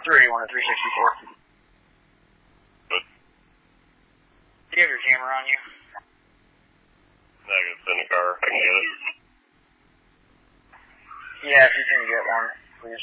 381 to 364. Good. Do you have your camera on you? Negative, it's in the car. I can get it. Yeah, if you can get one, please.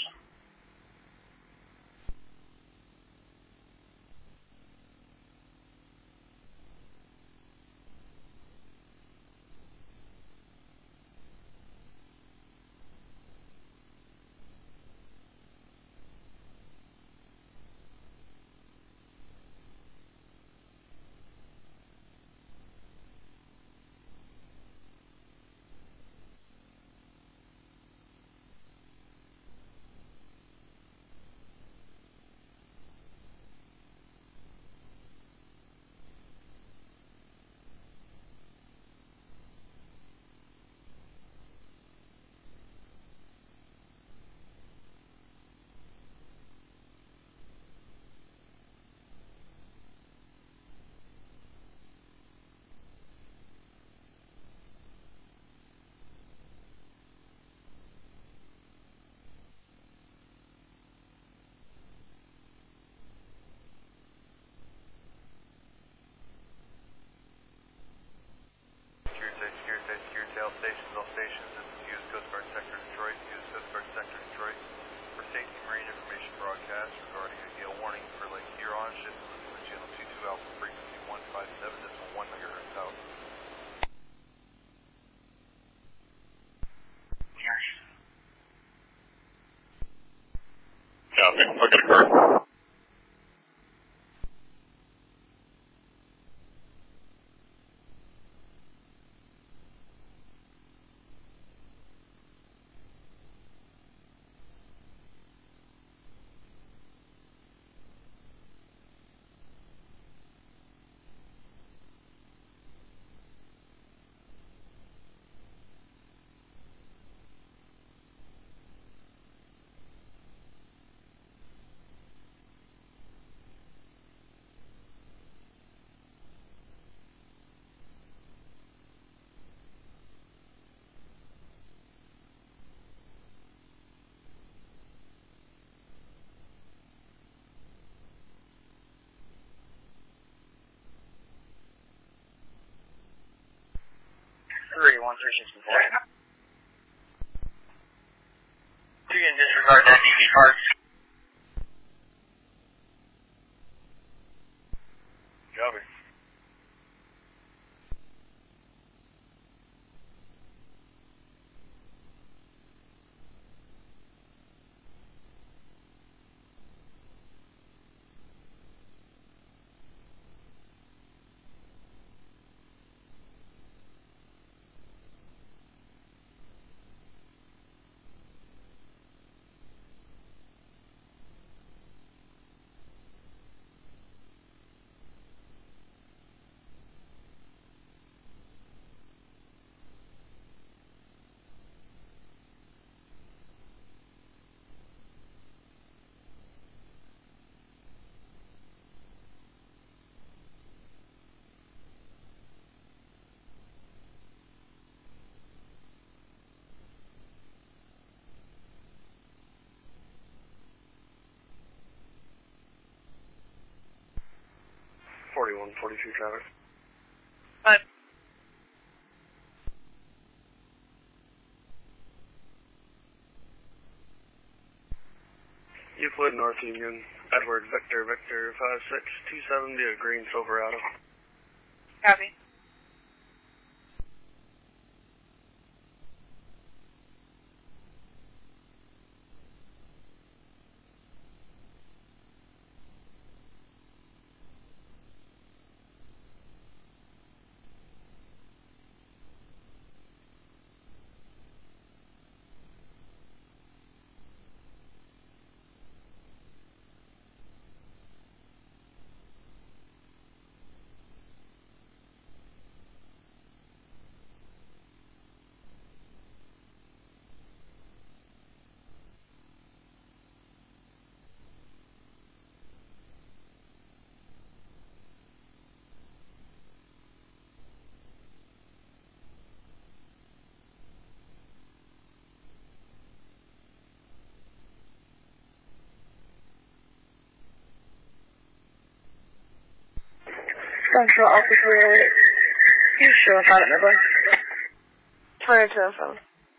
All stations, this is U.S. Coast Guard Sector Detroit, U.S. Coast Guard Sector Detroit. For safety marine information broadcast regarding a gale warning for Lake Huron, shift to the channel 22 Alpha frequency 157.1 MHz out. Copy. Look at the car. One 364. You can disregard that DV card. Copy. Traffic. Hi. Euclid, North Union, Edward, Victor, 5627 to Green Silverado. Copy. Central altitude. You sure about it, Midland? 22 and 7.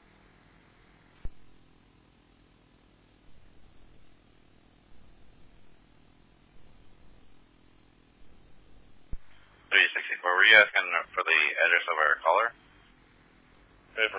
Were you asking for the address of our caller? Paper.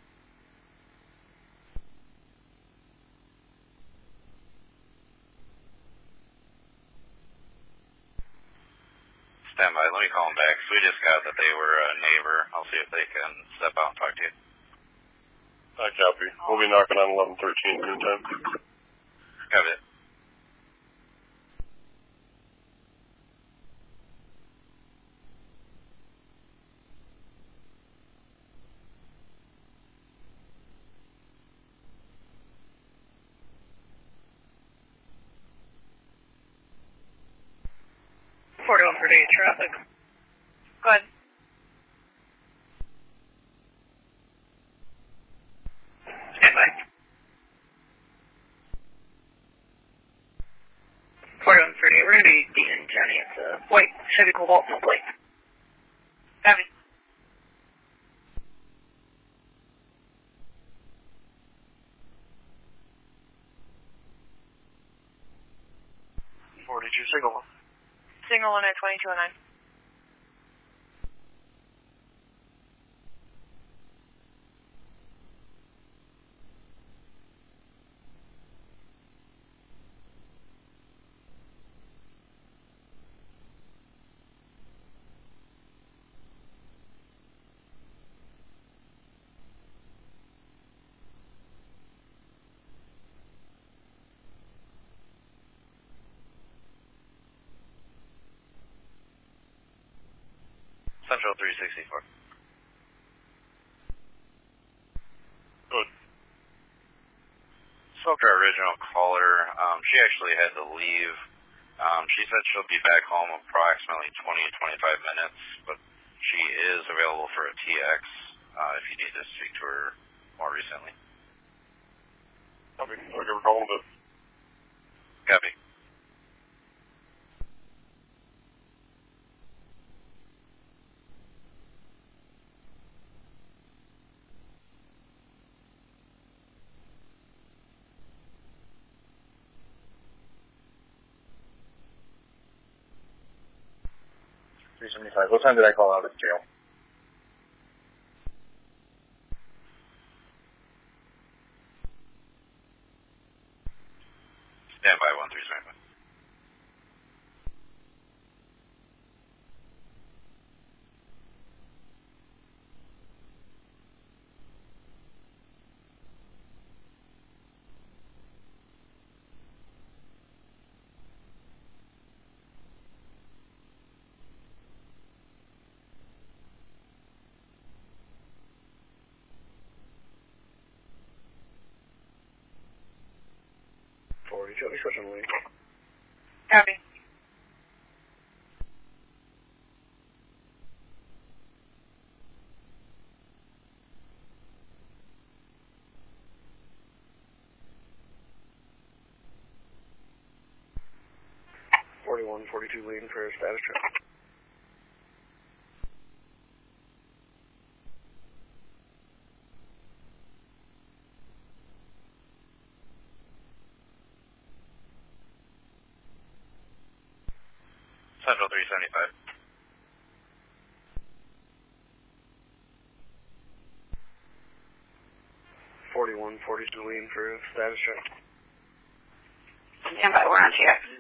Stand by. Let me call them back. So we just got that they were a neighbor. I'll see if they can step out and talk to you. I copy. We'll be knocking on 1113 noontime. Copy it. Traffic. Go ahead. Stand by. 4130, we're going to be Dean and Johnny. It's a white Chevy Cobalt, no plate. Copy. Signal 1. Signal 1 at 2209. Central 364. Good. Spoke to our original caller. She actually had to leave. She said she'll be back home approximately 20-25 minutes, but she is available for a TX if you need to speak to her more recently. Copy. I'll give her a call in a bit. Copy. What time did I call out of jail? Stand by 1375. Copy. .42 leading for status check. Central 375. 4142 leading for status check. Stand by, we're on TX.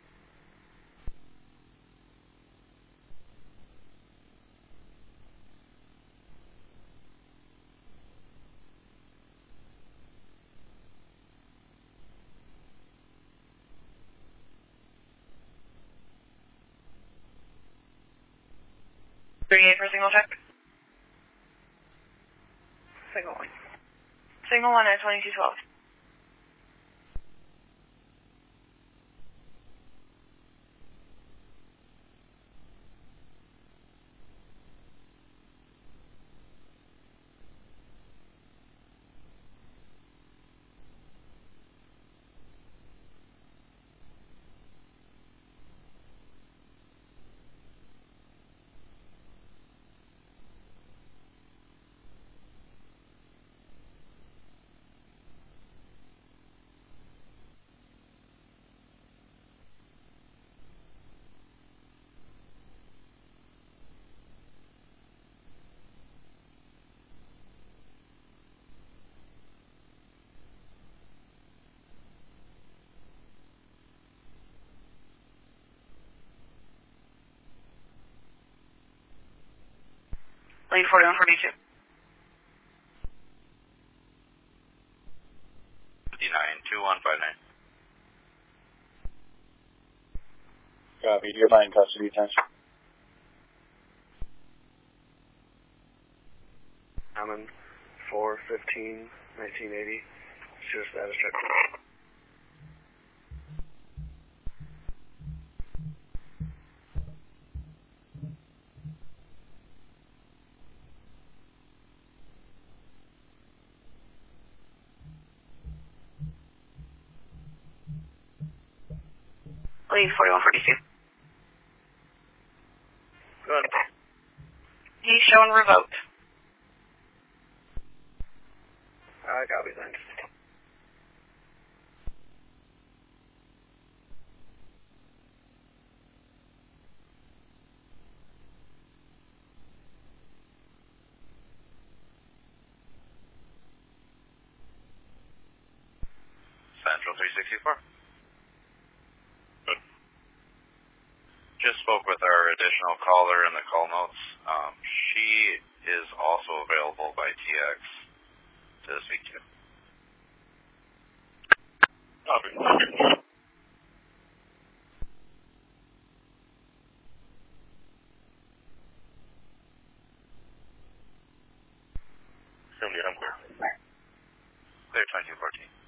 For signal check. Signal 1. Signal 1 at 2212. Lead 4142. 592159. Copy. You're fine, custody attention. Hammond 4/15/1980. Shoot a status check. Lead 4142. Go ahead. He's shown revoked. Copy, thanks. Central 364. Just spoke with our additional caller in the call notes. She is also available by TX to speak to you. Copy. 70, I'm clear. Clear 2214.